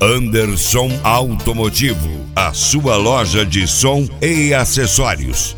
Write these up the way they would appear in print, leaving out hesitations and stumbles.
Anderson Automotivo, a sua loja de som e acessórios.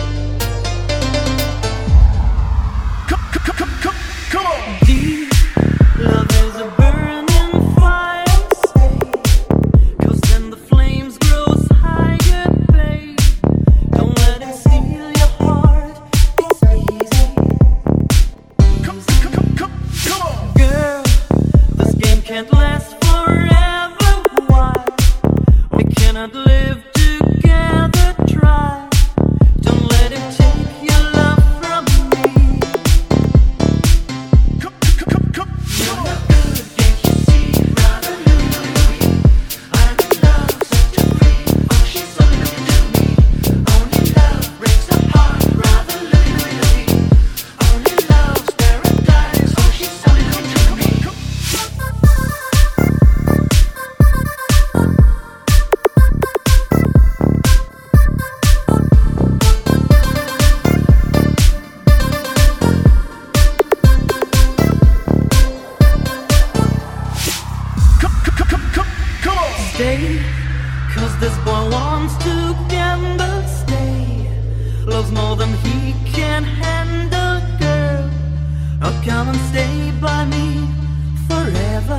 Cause this boy wants to gamble, stay. Loves more than he can handle, girl. Oh, come and stay by me forever,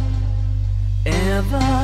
ever.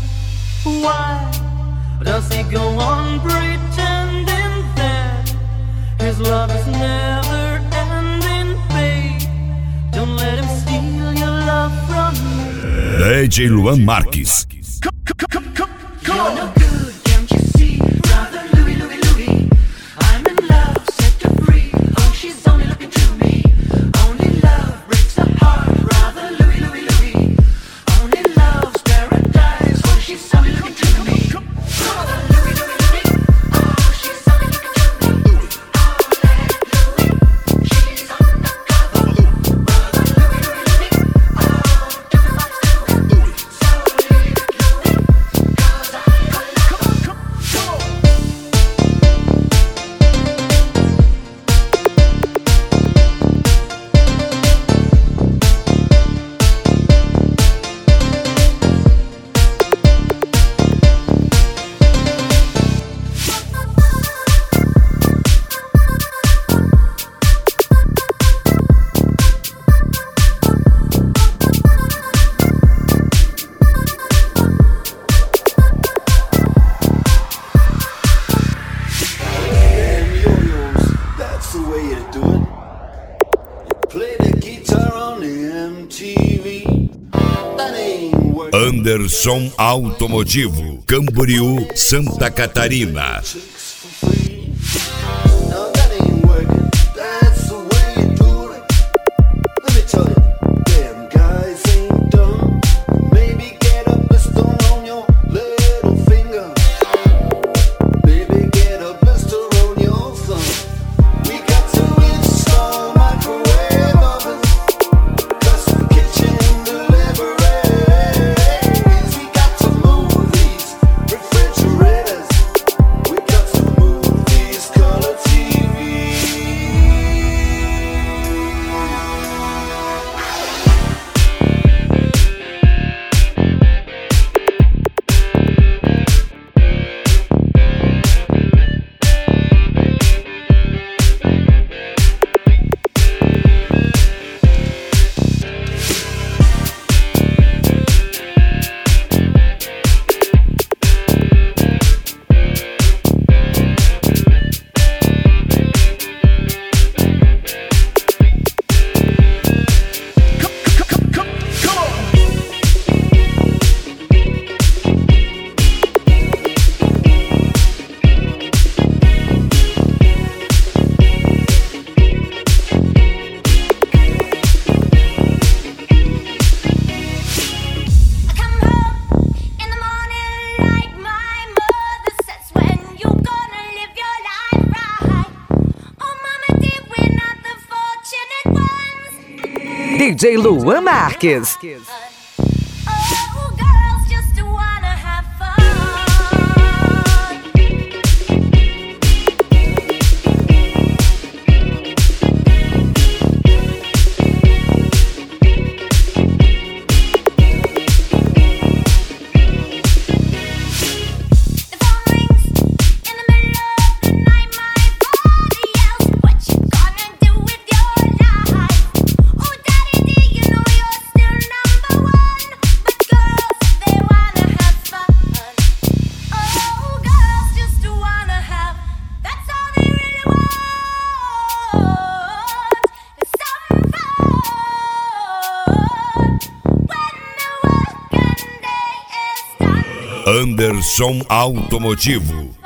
Why does he go on pretending that his love is never ending, babe? Don't let him steal your love from me. DJ Luan Marques. You're no good, can't you see? Brother Louie, Louie, Louie. I'm in love, set her free. Oh, she's only looking to me. Only love breaks the heart. Brother Louie, Louie, Louie. Only love's paradise. Oh, she's only looking to me. Brother Louie, Louie, Louie. Oh, she's only looking to me. Oh, Louie, she's undercover. Brother Louie, Louie, Louie. Oh, too much to it. So leave it, Louie. Anderson Automotivo, Camboriú, Santa Catarina. DJ Luan Marques. Anderson Automotivo.